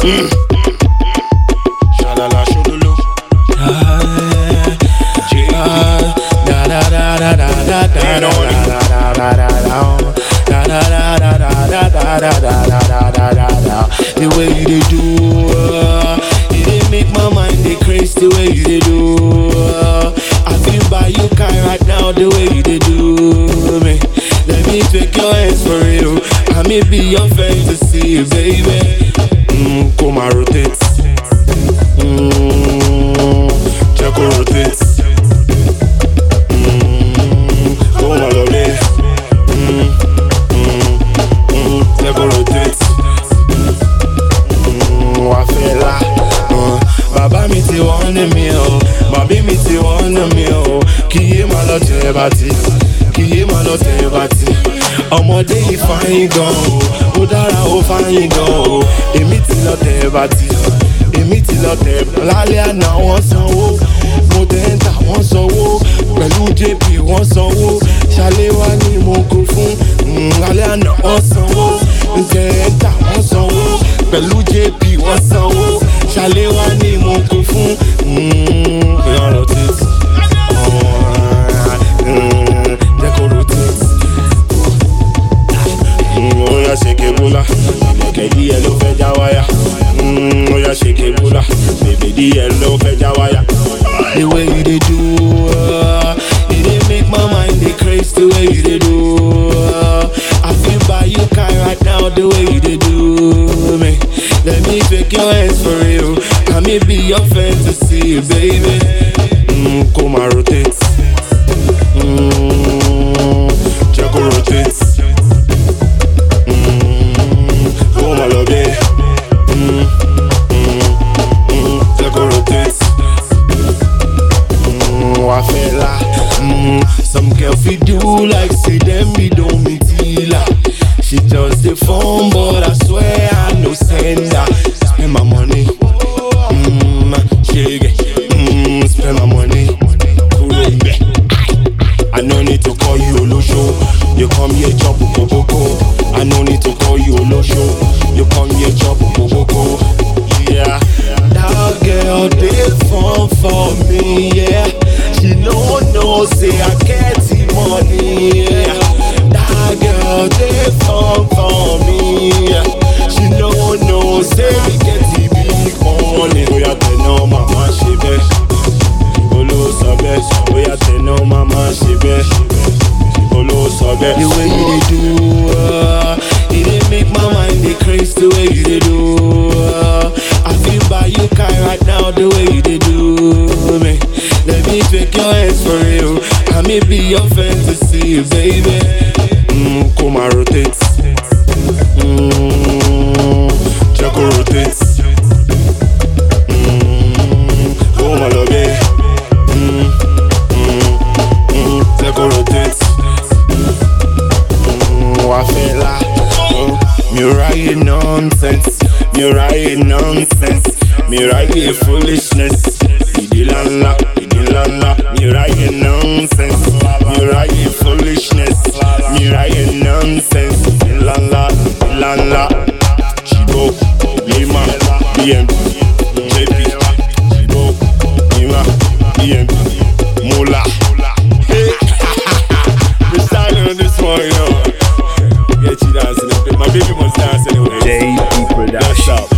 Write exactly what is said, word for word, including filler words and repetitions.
Mm. Shalala shololo. Da da da da da da da da da da da. The way you dey do, uh, it dey make my mind dey crazy. The way you dey do, uh, I feel by you kind right now. The way you dey do me, let me take your hands for real. I may be your fantasy, baby. Mm, come and rotate. Mm, check or rotate. Mm, come and love it. Mm, mm, mm, check or rotate. Mm, wa fela. Uh, bàbá mi ti wọ́n ní mi o, bàbí mi ti wọ́n ní mi o. Kì í máa lọ tẹ̀ bá ti, kì í máa lọ tẹ̀ bá ti. Ọmọdé yìí fáyín gan o, ó dára ó fáyín gan o. Èmi ti lọ tẹ̀ bá ti, èmi ti lọ tẹ̀ lálẹ́ àná wọ́n sanwó. Mo tẹ̀ ń tà wọ́n sanwó, pẹ̀lú J P wọ́n sanwó. Ṣaléwá ni mo kó fún, lálẹ́ àná wọ́n sanwó. Ǹjẹ́ ń tà wọ́n sanwó, pẹ̀lú J P wọ́n sanwó. Ṣaléwá ni mo kó fún, bóyá rotate, jẹ́ kó rotate. Oya shake bula, ilẹ̀kẹ̀ díẹ̀ ló fẹ́ já wáyà. Oya shake bula, bèbè díẹ̀ ló fẹ́ já wáyà. The way you dey do, uh, it dey make my mind dey crazy. The way you dey do, uh, I feel by you kind right now. The way you dey do me, let me take your hands for real. I may be your fantasy, baby. Mm, come and rotate. Mm, check or rotate. Some girl fi do like say them me don't meet dealer. She just the phone, but I swear I no send her. Spend my money, mmm, shake it, mmm, spend my money. I no need to call you Olosho. You come here chop boko. I no need to call you Olosho. You come here chop boko. Yeah, that girl did fun for me. Yeah, she no no say I get the money. Yeah, that girl did fun for me. Yeah, she no no say we get the big money. We are ten no mama she be. Olo sobe, we are ten no mama she be. Olo sobe. The way you dey do, uh, it dey make my mind dey crazy. The way you dey do, uh, I feel by you kind right now. The way you dey do me, let me take your hands for real. I may be your fantasy, baby. Mm, come and rotate. Mm, check or rotate. Mm, come and love it. Mm, mm, mm, check or rotate. Mm, wa fela. Me write nonsense, me write nonsense, me write foolishness. Idilala, idilala, me write nonsense, me write foolishness, me write nonsense. Idilala, idilala, Chibo, Lima, B M P, J P, Chibo, Lima, B M P, Mula. Hey, we're starting on this one, you know. Get you dancing, my baby must dance anyway. J P Production.